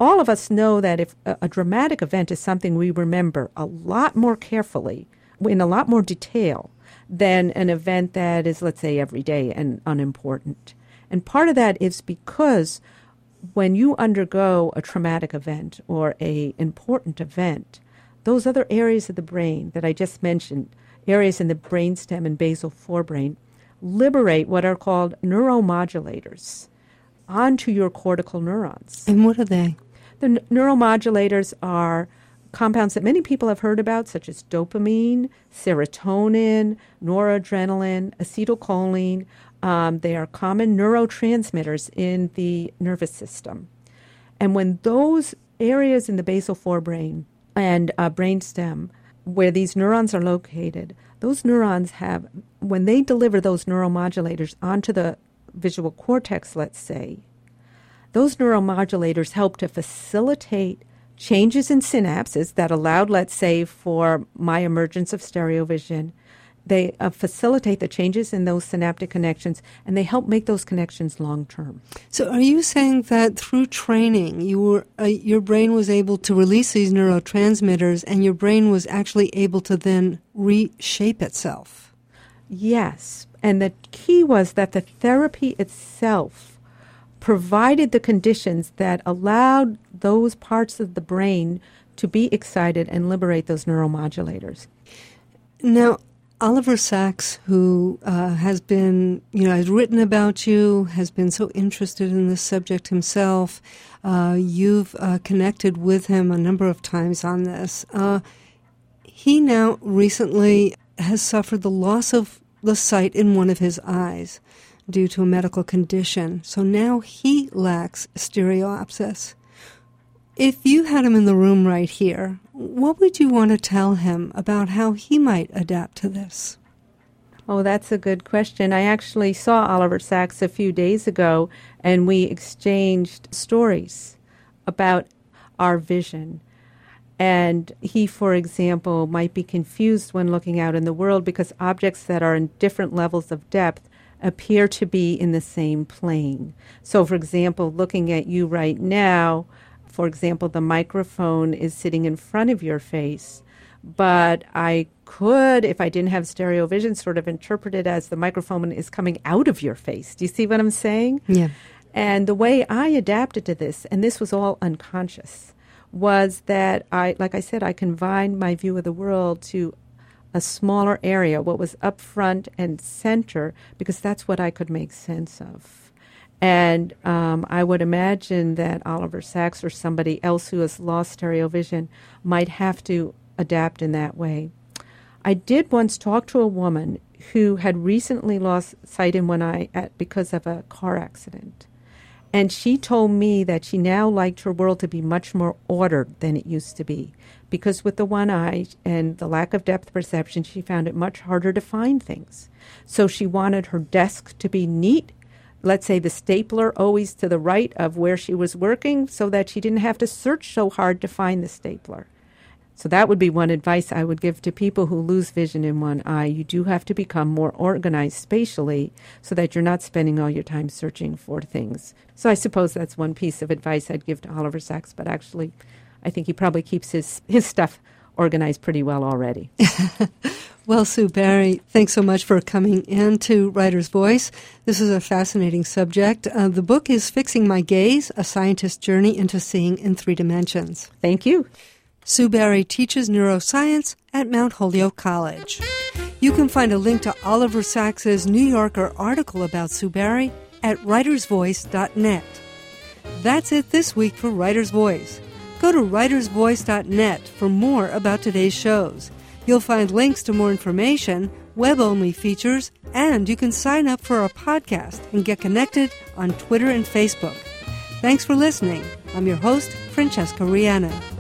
all of us know that if a, a dramatic event is something we remember a lot more carefully, in a lot more detail, than an event that is, let's say, everyday and unimportant. And part of that is because when you undergo a traumatic event or a important event, those other areas of the brain that I just mentioned, areas in the brainstem and basal forebrain, liberate what are called neuromodulators onto your cortical neurons. And what are they? The n- neuromodulators are compounds that many people have heard about, such as dopamine, serotonin, noradrenaline, acetylcholine. Um, they are common neurotransmitters in the nervous system. And when those areas in the basal forebrain and uh, brainstem, where these neurons are located, those neurons have, when they deliver those neuromodulators onto the visual cortex, let's say, those neuromodulators help to facilitate changes in synapses that allowed, let's say, for my emergence of stereovision. They uh, facilitate the changes in those synaptic connections, and they help make those connections long-term. So are you saying that through training, you were uh, your brain was able to release these neurotransmitters, and your brain was actually able to then reshape itself? Yes, and the key was that the therapy itself provided the conditions that allowed those parts of the brain to be excited and liberate those neuromodulators. Now, Oliver Sacks, who uh, has been, you know, has written about you, has been so interested in this subject himself. Uh, you've uh, connected with him a number of times on this. Uh, he now recently has suffered the loss of the sight in one of his eyes due to a medical condition. So now he lacks stereopsis. If you had him in the room right here, what would you want to tell him about how he might adapt to this? Oh, that's a good question. I actually saw Oliver Sacks a few days ago, and we exchanged stories about our vision. And he, for example, might be confused when looking out in the world because objects that are in different levels of depth appear to be in the same plane. So, for example, looking at you right now, for example, the microphone is sitting in front of your face, but I could, if I didn't have stereo vision, sort of interpret it as the microphone is coming out of your face. Do you see what I'm saying? Yeah. And the way I adapted to this, and this was all unconscious, was that I, like I said, I confined my view of the world to a smaller area, what was up front and center, because that's what I could make sense of. And um, I would imagine that Oliver Sacks or somebody else who has lost stereo vision might have to adapt in that way. I did once talk to a woman who had recently lost sight in one eye at, because of a car accident. And she told me that she now liked her world to be much more ordered than it used to be. Because with the one eye and the lack of depth perception, she found it much harder to find things. So she wanted her desk to be neat. Let's say the stapler always to the right of where she was working so that she didn't have to search so hard to find the stapler. So that would be one advice I would give to people who lose vision in one eye. You do have to become more organized spatially so that you're not spending all your time searching for things. So I suppose that's one piece of advice I'd give to Oliver Sacks, but actually I think he probably keeps his, his stuff organized pretty well already. Well, Sue Barry, thanks so much for coming in to Writer's Voice. This is a fascinating subject. Uh, the book is Fixing My Gaze, A Scientist's Journey into Seeing in Three Dimensions. Thank you. Sue Barry teaches neuroscience at Mount Holyoke College. You can find a link to Oliver Sacks' New Yorker article about Sue Barry at writers voice dot net. That's it this week for Writer's Voice. Go to writers voice dot net for more about today's shows. You'll find links to more information, web-only features, and you can sign up for our podcast and get connected on Twitter and Facebook. Thanks for listening. I'm your host, Francesca Rihanna.